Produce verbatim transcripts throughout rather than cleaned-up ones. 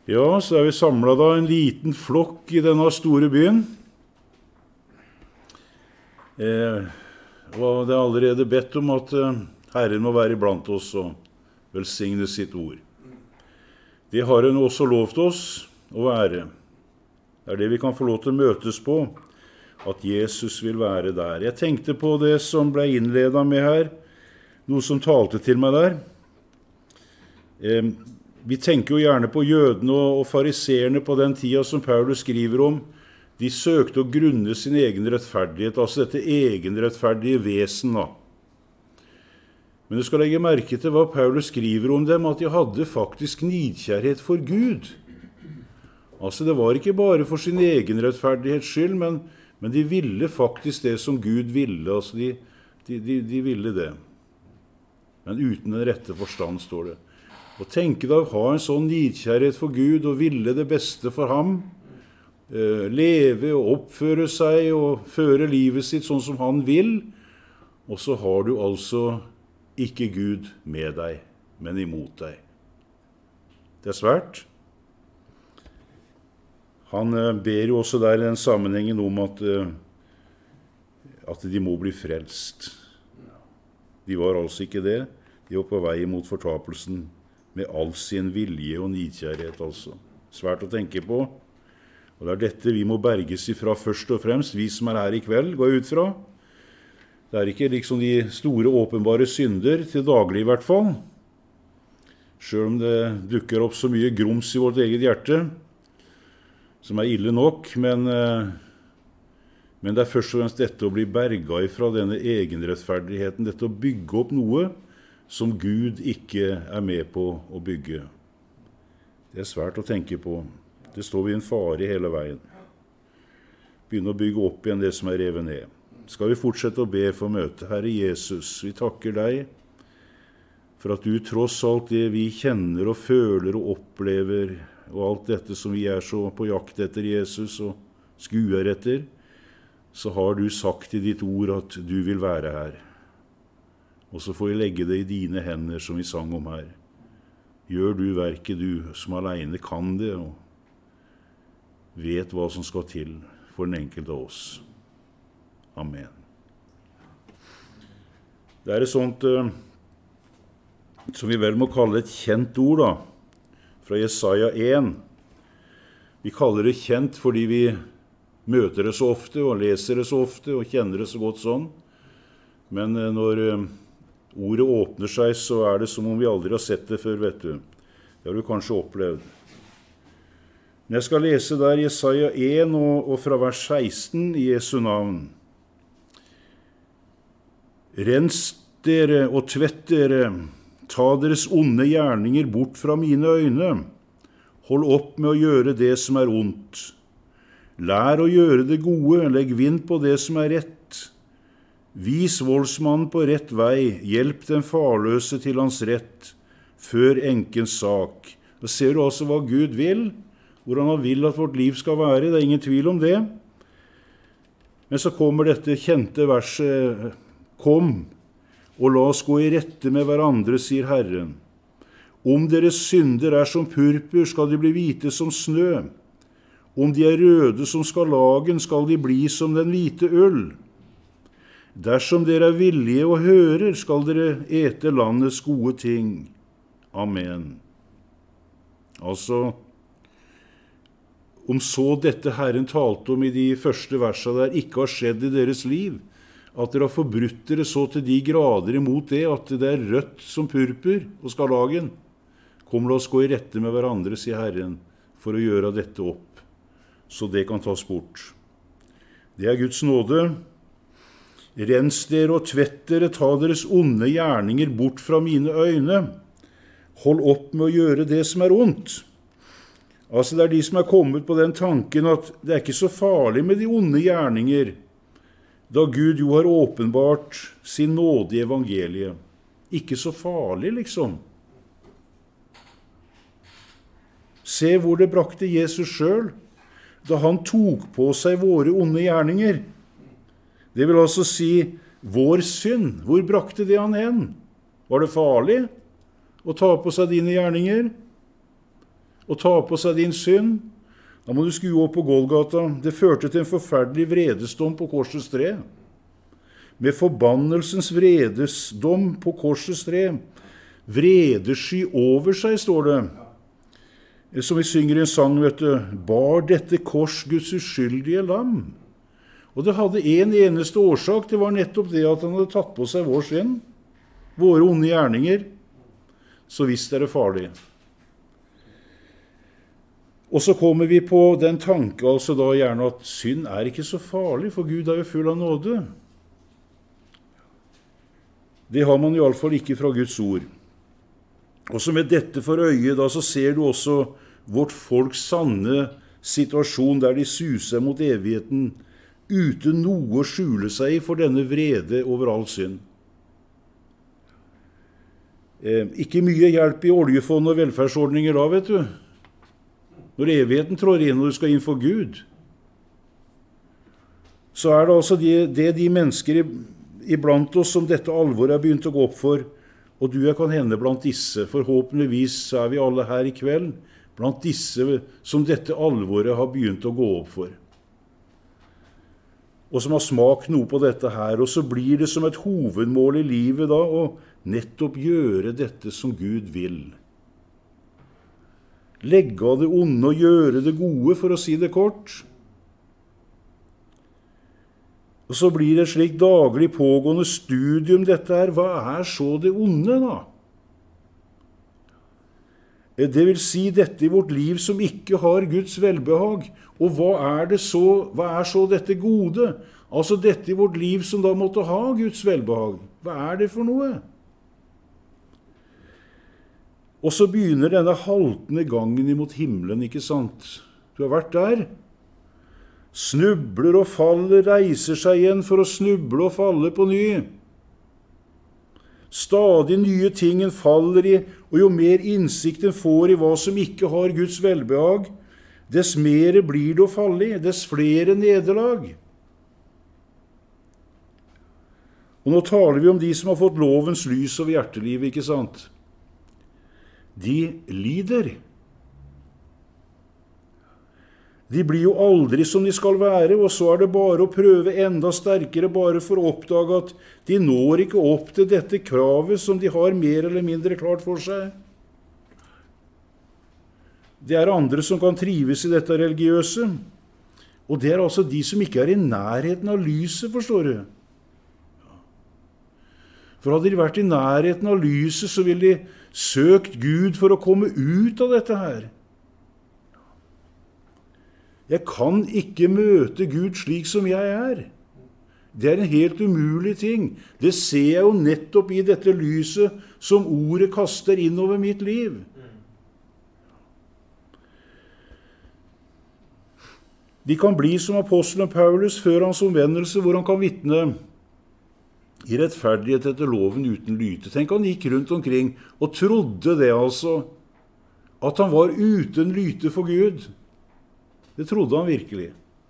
Ja, så er vi samlet da en liten flokk i denne store byen. Eh, og det er allerede bedt om at eh, Herren må være blant oss og velsigne sitt ord. Det har han også lovt oss å være. Det er det vi kan få lov til å møtes på, at Jesus vil være der. Jeg tenkte på det som ble innledet med her, noe som talte til meg der. Eh, Vi tenker jo gjerne på jødene og fariseerne på den tida som Paulus skriver om. De søkte å grunne sin egen rettferdighet, altså dette egenrettferdige vesen. Da. Men du skal legge merke til hva Paulus skriver om dem, at de hadde faktisk nidkjærhet for Gud. Altså det var ikke bare for sin egen rettferdighets skyld, men, men de ville faktisk det som Gud ville. Altså de, de, de, de ville det. Men uten den rette forstand, står det. Og tenke deg å ha en sånn nidkjærhet for Gud og ville det beste for ham, eh, leve og oppføre seg og føre livet sitt sånn som han vil, og så har du altså ikke Gud med deg, men imot deg. Det er svært. Han eh, ber jo også der i den sammenhengen om at, eh, at de må bli frelst. De var altså ikke det. De var på vei mot fortapelsen, med all sin vilje og nidkjærhet, altså. Svært å tenke på. Og det er dette vi må berges ifra først og fremst, vi som er her i kveld, går ut fra. Det er ikke liksom de store åpenbare synder, til daglig i hvert fall. Selv om det dukker opp så mye grums i vårt eget hjerte, som er ille nok, men, men det er først og fremst dette å bli berget ifra denne egenrettferdigheten, dette å bygge opp noe som Gud ikke er med på å bygge. Det er svært å tenke på. Det står vi en fare hele veien. Begynne å bygge opp igjen det som er revet ned. Skal vi fortsette å be for møte? Herre Jesus, vi takker deg for at du tross alt det vi kjenner og føler og opplever, og alt dette som vi er så på jakt etter Jesus og skuer etter, så har du sagt i ditt ord at du vil være her. Og så får vi legge det i dine hender, som vi sang om her. Gjør du verket, du som alene kan det, og vet hva som skal til for den enkelte av oss. Amen. Det er et sånt, uh, som vi vel må kalle et kjent ord, da, fra Jesaja én. Vi kaller det kjent fordi vi møter det så ofte, og leser det så ofte, og kjenner det så godt sånn. Men uh, når... Uh, Ordet åpner seg, så er det som om vi aldri har sett det før, vet du. Det har du kanskje opplevd. Men jeg skal lese der Jesaja én og, og fra vers seksten i Jesu navn. Rens dere og tvett dere, ta deres onde gjerninger bort fra mine øyne. Hold opp med å gjøre det som er ondt. Lær å gjøre det gode, legg vind på det som er rett. Vis voldsmannen på rett vei, hjelp den farløse til hans rett, før enkens sak. Da ser du altså hva Gud vil, hvordan han vil at vårt liv skal være, det er ingen tvil om det. Men så kommer dette kjente verset, kom, og la oss gå i rette med hverandre, sier Herren. Om deres synder er som purpur, skal de bli hvite som snø. Om de er røde som skarlagen, skal de bli som den hvite ull. Dersom dere er villige og hører, skal dere ete landets gode ting. Amen. Altså, om så dette Herren talte om i de første versene der ikke har skjedd i deres liv, at dere har forbrutt dere så til de grader imot det, at det er rødt som purpur og skarlagen, kom la oss gå i rette med hverandre, sier Herren, for å gjøre dette opp, så det kan tas bort. Det er Guds nåde. Rens dere og tvett dere, ta deres onde gjerninger bort fra mine øyne. Hold opp med å gjøre det som er ondt. Altså det er de som er kommet på den tanken at det er ikke så farlig med de onde gjerninger, da Gud jo har åpenbart sin nåde i evangeliet. Ikke så farlig, liksom. Se hvor det brakte Jesus selv, da han tok på seg våre onde gjerninger. Det vil altså si vår synd. Hvor brakte det han hen? Var det farlig å ta på seg dine gjerninger? og ta på seg din synd, da må du skue opp på Golgata. Det førte til en forferdelig vredesdom på korsets tre. Med forbannelsens vredesdom på korsets tre. Vredesky over seg, står det. Som vi synger i en sang, vet du. Bar dette kors Guds uskyldige lam. Og det hadde en eneste årsak. Det var nettopp det at han hadde tatt på seg vår synd. Våre onde gjerninger. Så visst er det farlig. Og så kommer vi på den tanke, altså da gjerne at synd er ikke så farlig, for Gud er jo full av nåde. Det har man i alle fall ikke fra Guds ord. Og så med dette for øye, da så ser du også vårt folks sanne situasjon, der de suser mot evigheten, uten noe å skjule seg for denne vrede over all synd. Eh, ikke mye hjelp i oljefond og velferdsordninger da, vet du. Når evigheten trår inn og du skal inn for Gud, så er det altså det, det de mennesker iblant oss som dette alvoret er begynt å gå opp for, og du er kan hende blant disse, forhåpentligvis er vi alle her i kveld, blant disse som dette alvoret har begynt å gå opp for. Og som har smakt noe på dette her, og så blir det som et hovedmål i livet da, å nettopp gjøre dette som Gud vil. Legge av det onde og gjøre det gode, for å si det kort. Og så blir det et slik daglig pågående studium dette her. Hva er så det onde da? Det vil si dette i vårt liv som ikke har Guds velbehag. Og hva er det så, hva er så dette gode? Altså dette i vårt liv som da måtte ha Guds velbehag. Hva er det for noe? Og så begynner denne haltende gangen imot himmelen, ikke sant? Du har vært der. Snubler og faller, reiser seg igjen for å snuble og falle på ny. Stadig nye ting en faller i, og jo mer innsikt en får i hva som ikke har Guds velbehag, dess mer blir det å falle i, dess flere nederlag. Og nå taler vi om de som har fått lovens lys over hjertelivet, ikke sant? De lider. De blir jo aldri som de skal være, og så er det bare å prøve enda sterkere bare for å oppdage at de når ikke opp til dette kravet som de har mer eller mindre klart for seg. Det er andre som kan trives i dette religiøse, og det er altså de som ikke er i nærheten av lyset, forstår du. For hadde de vært i nærheten av lyset, så ville de søkt Gud for å komme ut av dette her. Jeg kan ikke møte Gud slik som jeg er. Det er en helt umulig ting. Det ser jeg jo nettopp i dette lyset som ordet kaster inn over mitt liv. De kan bli som apostelen Paulus før hans omvendelse, hvor han kan vitne i rettferdighet etter loven uten lyte. Tenk, han gikk rundt omkring og trodde det altså, at han var uten lyte for Gud. Det trodde han virkelig.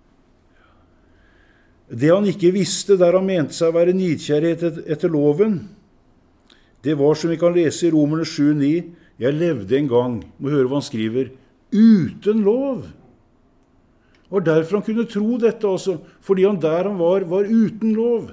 Det han ikke visste der han mente seg å være nidkjærhet etter loven, det var som vi kan lese i Romerne sju ni, jeg levde en gang, må høre hva han skriver, uten lov. Og derfor han kunne tro dette altså, fordi han der han var, var uten lov.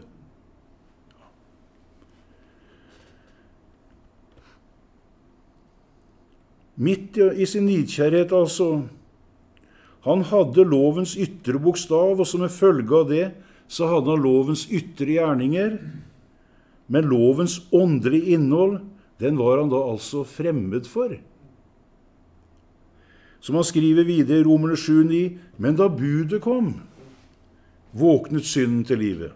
Midt i sin nidkjærhet, altså. Han hadde lovens ytre bokstav, og som en følge av det, så hadde han lovens ytre gjerninger. Men lovens åndelige innhold, den var han da altså fremmed for. Som han skriver videre i Romerne sju ni, men da budet kom, våknet synden til livet.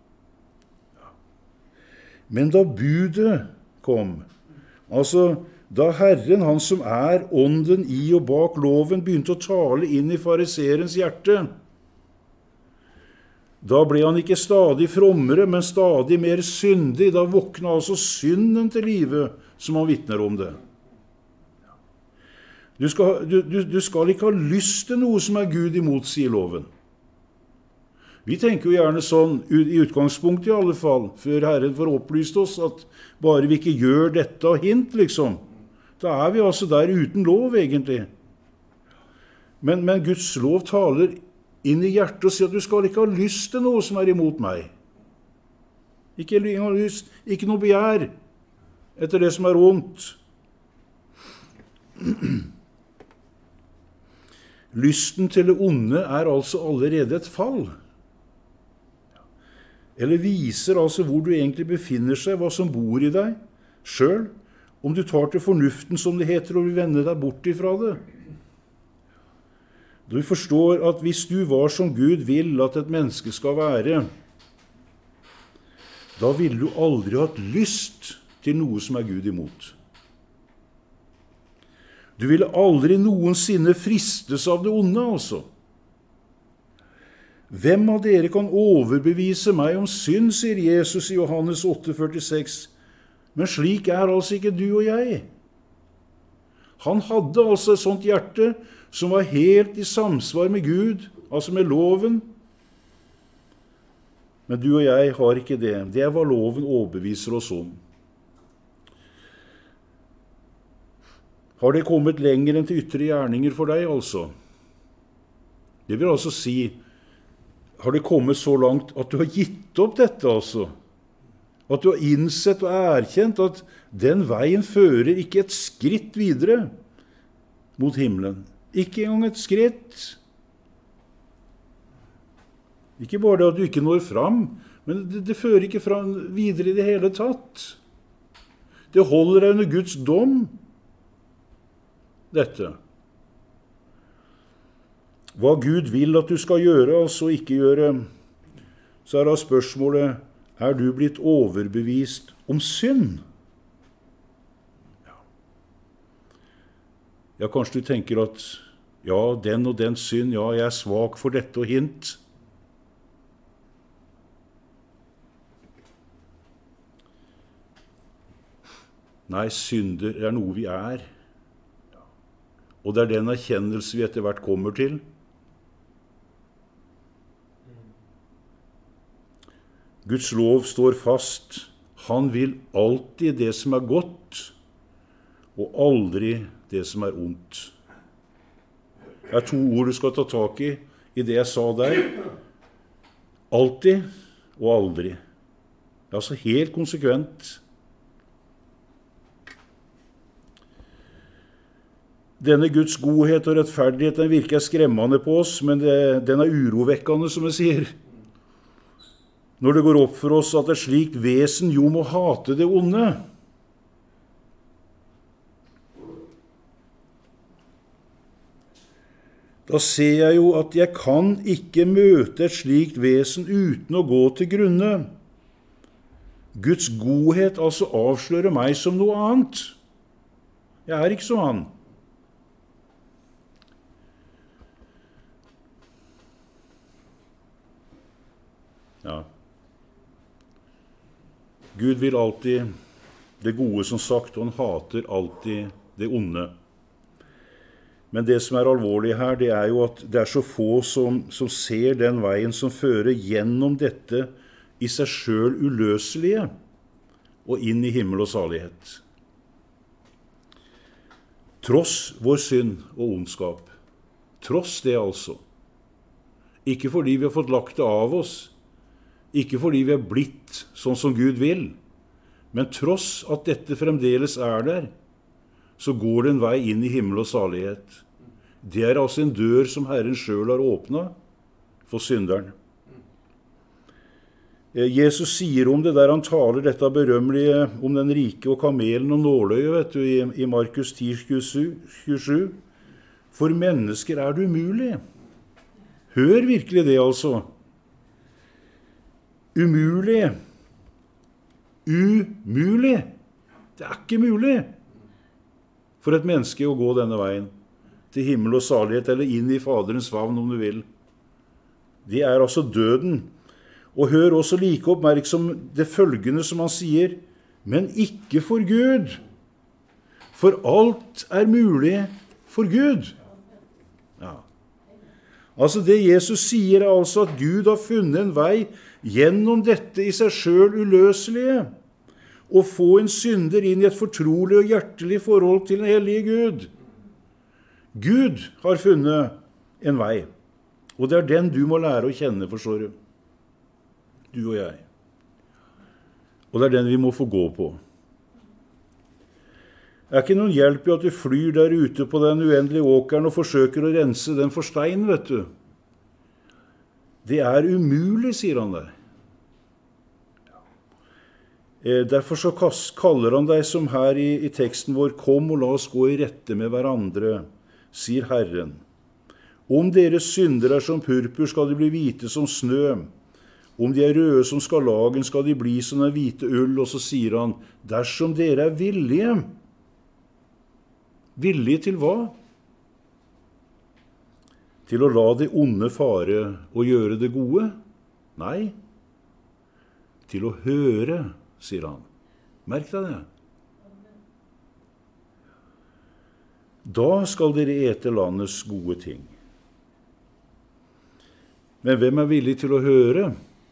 Men da budet kom, altså da Herren, han som er ånden i og bak loven, begynte å tale inn i fariserens hjerte, da ble han ikke stadig frommere, men stadig mer syndig. Da våkna altså synden til livet, som han vitner om det. Du skal, du, du, du skal ikke ha lyst til noe som er Gud imot, sier loven. Vi tenker jo gjerne sånn, i utgangspunktet i alle fall, før Herren får opplyst oss, at bare vi ikke gjør dette av hint, liksom, da er vi altså der uten lov, egentlig. Men, men Guds lov taler inn i hjertet og sier at du skal ikke ha lyst til noe som er imot meg. Ikke ha lyst, ikke noe begjær etter det som er ondt. Lysten til det onde er altså allerede et fall. Eller viser altså hvor du egentlig befinner seg, hva som bor i deg selv, om du tar til fornuften, som det heter, og vil vende deg bort ifra det. Du forstår at hvis du var som Gud vil at et menneske skal være, da ville du aldri hatt lyst til noe som er Gud imot. Du ville aldri noensinne fristes av det onde, altså. Hvem av dere kan overbevise meg om synd, sier Jesus i Johannes åtte førtiseks. Men slik er altså ikke du og jeg. Han hadde altså et sånt hjerte som var helt i samsvar med Gud, altså med loven. Men du og jeg har ikke det. Det er hva loven overbeviser oss om. Har det kommet lenger enn til ytre gjerninger for deg, altså? Det vil altså si, har det kommet så langt at du har gitt opp dette, altså? At du har innsett og erkjent at den veien fører ikke et skritt videre mot himmelen. Ikke engang et skritt. Ikke bare det at du ikke når fram, men det, det fører ikke fram videre i det hele tatt. Det holder deg under Guds dom, dette. Hva Gud vil at du skal gjøre, altså ikke gjøre, så er da spørsmålet, er du blitt overbevist om synd? Ja. Ja, kanskje du tenker at, ja, den og den synd, ja, jeg er svak for dette og hint. Nei, synder er noe vi er. Og det er den erkjennelse vi etter hvert kommer til. Guds lov står fast. Han vil alltid det som er godt, og aldri det som er ondt. Det er to ord du skal ta tak i, i det jeg sa der. Alltid og aldri. Det er altså helt konsekvent. Denne Guds godhet og rettferdighet, den virker skremmende på oss, men det, den er urovekkende, som jeg sier. Når det går opp for oss at et slikt vesen jo må hate det onde. Da ser jeg jo at jeg kan ikke møte et slikt vesen uten å gå til grunne. Guds godhet altså avslører meg som noe annet. Jeg er ikke som han. Ja. Gud vil alltid det gode, som sagt, og han hater alltid det onde. Men det som er alvorlig her, det er jo at det er så få som, som ser den veien som fører gjennom dette i seg selv uløselige og inn i himmel og salighet. Tross vår synd og ondskap. Tross det altså. Ikke fordi vi har fått lagt det av oss, ikke fordi vi er blitt sånn som Gud vil, men tross at dette fremdeles er der, så går det en vei inn i himmel og salighet. Det er altså en dør som Herren selv har åpnet for synderen. Jesus sier om det der han taler dette berømmelige om den rike og kamelen og nåløyet, vet du, i, i Markus ti tjuesju. For mennesker er det umulig. Hør virkelig det, altså. Umulig. Umulig. Det er ikke mulig for et menneske å gå denne veien til himmel og salighet, eller inn i Faderens favn, om du vil. Det er altså døden. Og hør også like oppmerksom det følgende som han sier, men ikke for Gud. For alt er mulig for Gud. Ja. Altså det Jesus sier er altså at Gud har funnet en vei gjennom dette i seg selv uløselige, og få en synder inn i et fortrolig og hjertelig forhold til den hellige Gud. Gud har funnet en vei. Og det er den du må lære å kjenne, forstår du. Du og jeg. Og det er den vi må få gå på. Det er ikke noen hjelp i at du flyr der ute på den uendelige åkeren og forsøker å rense den for stein, vet du. Det er umulig, sier han der. Derfor så kaller han deg som her i, i teksten vår, kom og la oss gå i rette med hverandre, sier Herren. Om deres synder er som purpur, skal de bli hvite som snø. Om de er røde som skarlagen, skal de bli som den hvite ull. Og så sier han, dersom dere er villige. Villige til hva? Til å la det onde fare og gjøre det gode? Nei. Til å høre, sier han. Merk deg det. Da skal dere ete landets gode ting. Men hvem er villig til å høre?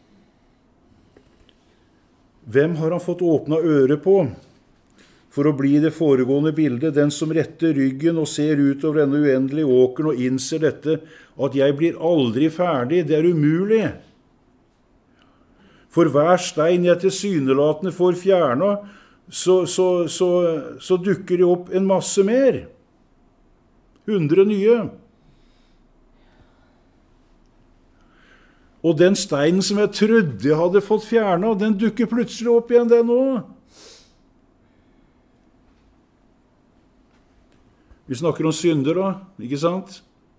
Hvem har han fått åpna øret på? For å bli det foregående bildet, den som retter ryggen og ser ut over denne uendelige åkeren og innser dette, at jeg blir aldri ferdig, det er umulig. For hver stein jeg tilsynelatende får fjerna, så, så, så, så dukker det opp en masse mer. Hundre nye. Og den steinen som jeg trodde jeg hadde fått fjerna, den dukker plutselig opp igjen, den også. Vi snakker om synder da, ikke sant?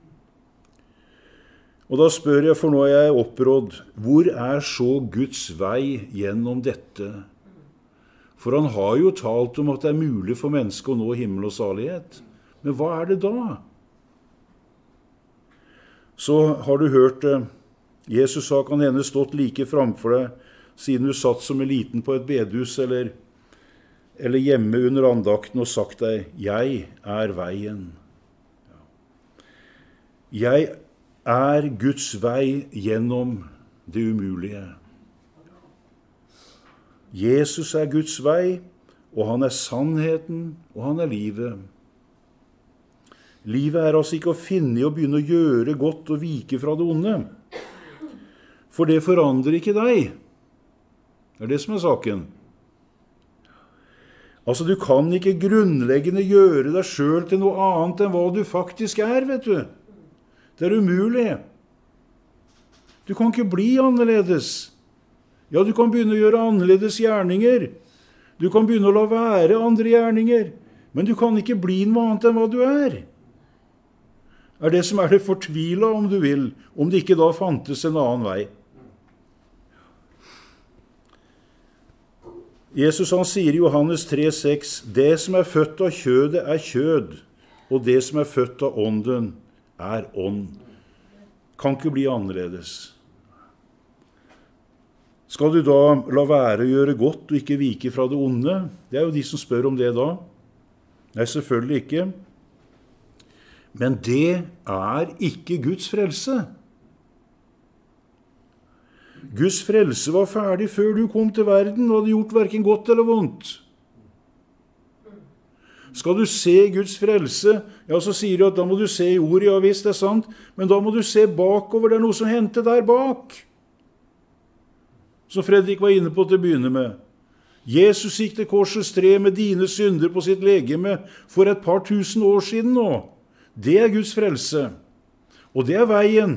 Og da spør jeg, for nå er jeg opprådd, hvor er så Guds vei gjennom dette? For han har jo talt om at det er mulig for mennesket å nå himmel og salighet. Men hva er det da? Så har du hørt det. Jesus sa, kan henne stått like framfor deg, siden du satt som en liten på et bedehus, eller, eller hjemme under andakten og sagt deg, jeg er veien. Jeg er Guds vei gjennom det umulige. Jesus er Guds vei, og han er sannheten, og han er livet. Livet er altså ikke å finne og begynne å gjøre godt og vike fra det onde. For det forandrer ikke deg. Det er det som er saken. Altså, du kan ikke grunnleggende gjøre deg selv til noe annet enn hva du faktisk er, vet du. Det er umulig. Du kan ikke bli annerledes. Ja, du kan begynne å gjøre annerledes gjerninger. Du kan begynne å la være andre gjerninger. Men du kan ikke bli noe annet enn hva du er. Er det som er det fortvilet, om du vil, om det ikke da fantes en annen vei. Jesus han sier i Johannes tre seks, det som er født av kjødet er kjød, og det som er født av ånden er ånd. Kan ikke bli annerledes. Skal du da la være å gjøre godt og ikke vike fra det onde? Det er jo de som spør om det da. Nei, selvfølgelig ikke. Men det er ikke Guds frelse. Guds frelse var ferdig før du kom til verden og hadde gjort hverken godt eller vondt. Skal du se Guds frelse, ja, så sier du at da må du se i ordet, ja visst, det er sant, men da må du se bakover, det er noe som hendte der bak. Som Fredrik var inne på til å begynne med. Jesus gikk til korsets tre med dine synder på sitt legeme for et par tusen år siden nå. Det er Guds frelse. Og det er veien.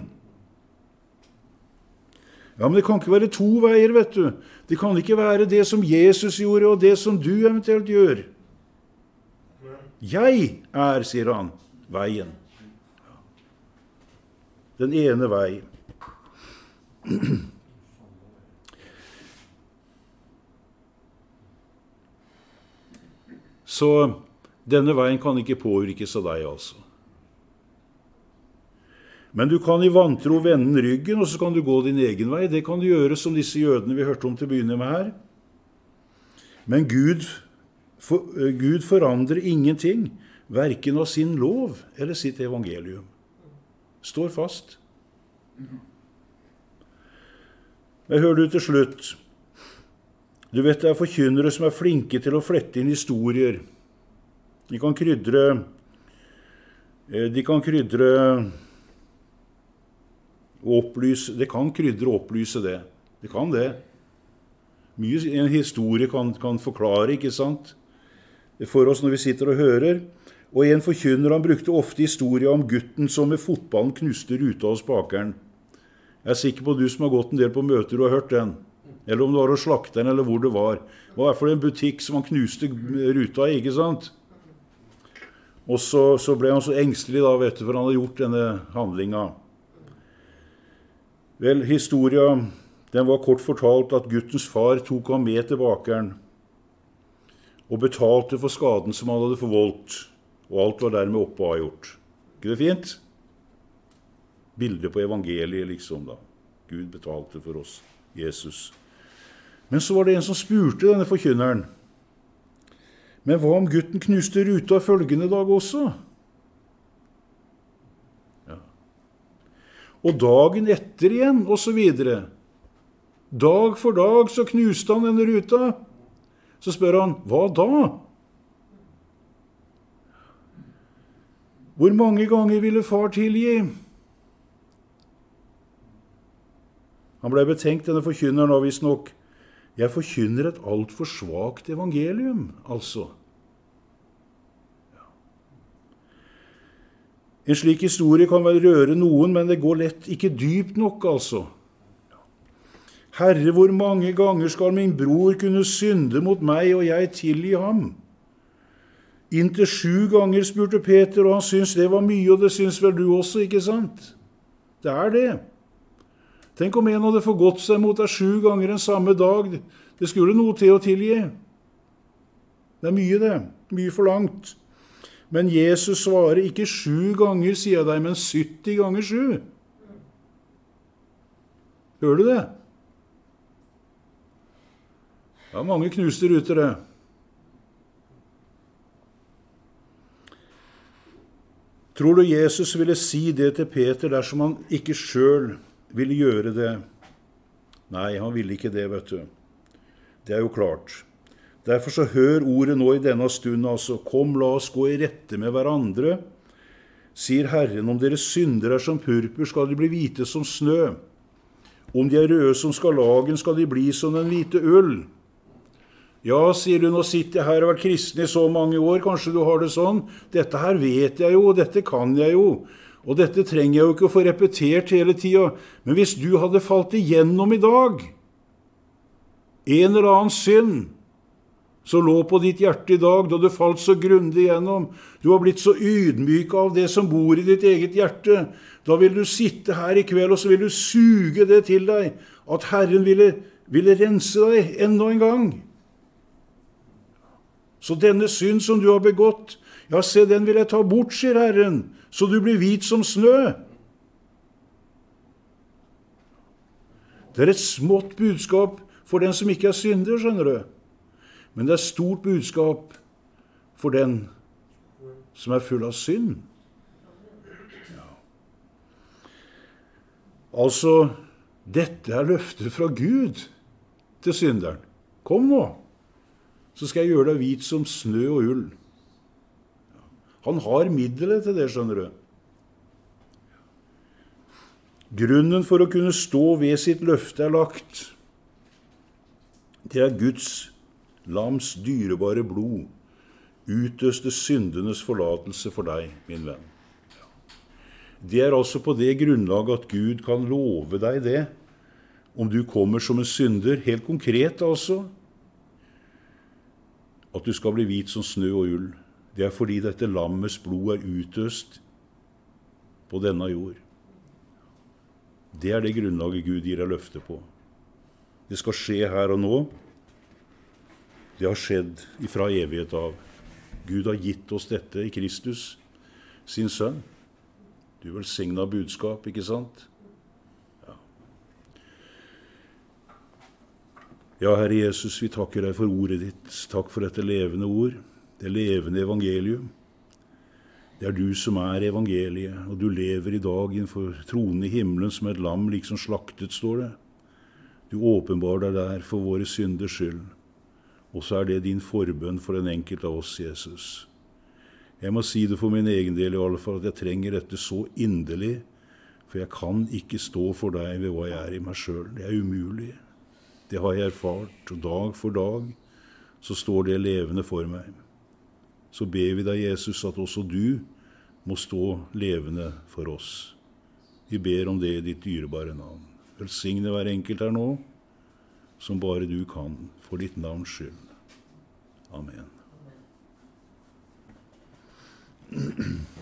Ja, men det kan ikke være to veier, vet du. Det kan ikke være det som Jesus gjorde, og det som du eventuelt gjør. Jeg er, sier han, veien. Den ene vei. Så denne veien kan ikke påvirkes av deg, altså. Men du kan i vantro vende ryggen, og så kan du gå din egen vei. Det kan du gjøre som disse jødene vi hørte om til å begynne med her. Men Gud, for, Gud forandrer ingenting, hverken av sin lov eller sitt evangelium. Står fast. Jeg hører du til slutt. Du vet det er forkynnere som er flinke til å flette inn historier. De kan krydre, de kan krydre og opplyse, det kan krydre og opplyse det. Det kan det. Mye en historie kan, kan forklare, ikke sant? For oss når vi sitter og hører. Og en forkynner, han brukte ofte historien om gutten som med fotballen knuste ruta hos bakeren. Jeg er sikker på du som har gått en del på møter og har hørt den. Eller om det var hos slakteren, eller hvor det var. Det var i hvert fall en butikk som han knuste ruta i, ikke sant? Og så, så ble han så engstelig da, vet du, for han hadde gjort denne handlingen. Vel, historien, den var kort fortalt at guttens far tok ham med til bakeren og betalte for skaden som han hadde forvoldt, og alt var dermed oppe og avgjort. Ikke det fint? Bildet på evangeliet liksom da. Gud betalte for oss, Jesus. Men så var det en som spurte denne forkynneren. Men hva om gutten knuste ruta følgende dag også? Ja. Og dagen etter igjen, og så videre. Dag for dag så knuste han denne ruta. Så spør han, hva da? Hvor mange ganger ville far tilgi? Han ble betenkt, denne forkynneren, og visst nok, jeg forkynner et alt for svagt evangelium, altså. Ja. En slik historie kan vel røre noen, men det går lett ikke dypt nok, altså. Herre, hvor mange ganger skal min bror kunne synde mot meg, og jeg tilgi ham? Inntil sju ganger, spurte Peter, og han syntes det var mye, og det synes vel du også, ikke sant? Det er det. Tenk om en hadde forgått seg mot deg sju ganger en samme dag. Det skulle noe til å tilgi. Det er mye det, mye for langt. Men Jesus svarer ikke sju ganger, sier jeg deg, men sytti ganger sju. Hører du det? Ja, mange knuste ruter det. Tror du Jesus ville si det til Peter dersom han ikke selv ville gjøre det? Nei, han ville ikke det, vet du. Det er jo klart. Derfor så hør ordet nå i denne stund, altså. Kom, la oss gå i rette med hverandre. Sier Herren, om deres synder er som purpur, skal de bli hvite som snø. Om de er røde som skarlagen, skal de bli som den hvite ull. Ja, sier du, nå sitter jeg her og har vært kristen i så mange år, kanskje du har det sånn. Dette her vet jeg jo, og dette kan jeg jo. Og dette trenger jeg jo ikke å få repetert hele tiden. Men hvis du hadde falt igjennom i dag, en eller annen synd, som lå på ditt hjerte i dag, da du falt så grundig igjennom, du har blitt så ydmyk av det som bor i ditt eget hjerte, da vil du sitte her i kveld, og så vil du suge det til deg, at Herren ville, ville rense deg enda en gang. Så denne synd som du har begått, ja, se, den vil jeg ta bort, sier Herren, så du blir hvit som snø. Det er et smått budskap for den som ikke er synder, skjønner du. Men det er stort budskap for den som er full av synd. Ja. Altså, dette er løftet fra Gud til synderen. Kom nå, så skal jeg gjøre deg hvit som snø og ull. Han har middelet til det, skjønner du. Grunnen for å kunne stå ved sitt løfte er lagt. Det er Guds lams dyrebare blod, utøste syndenes forlatelse for deg, min venn. Det er altså på det grunnlaget at Gud kan love deg det, om du kommer som en synder, helt konkret altså, at du skal bli hvit som snø og ull. Det er fordi dette lammets blod er utøst på denne jord. Det er det grunnlaget Gud gir deg løfte på. Det skal skje her og nå. Det har skjedd ifra evighet av. Gud har gitt oss dette i Kristus, sin sønn. Du velsignet budskap, ikke sant? Ja. Ja, Herre Jesus, vi takker deg for ordet ditt. Takk for dette levende ord. Det levende evangelium. Det er du som er evangeliet, og du lever i dag innenfor tronen i himmelen som et lam, liksom slaktet, står det. Du åpenbarer deg der for våre synders skyld, og så er det din forbønn for den enkelte av oss, Jesus. Jeg må si det for min egen del i alle fall, at jeg trenger dette så inderlig, For jeg kan ikke stå for deg ved hva jeg er i meg selv. Det er umulig. Det har jeg erfart, og dag for dag så står det levende for meg. Så ber vi deg, Jesus, at også du må stå levende for oss. Vi ber om det i ditt dyrebare navn. Velsigne hver enkelt her nå, som bare du kan, for ditt navns skyld. Amen.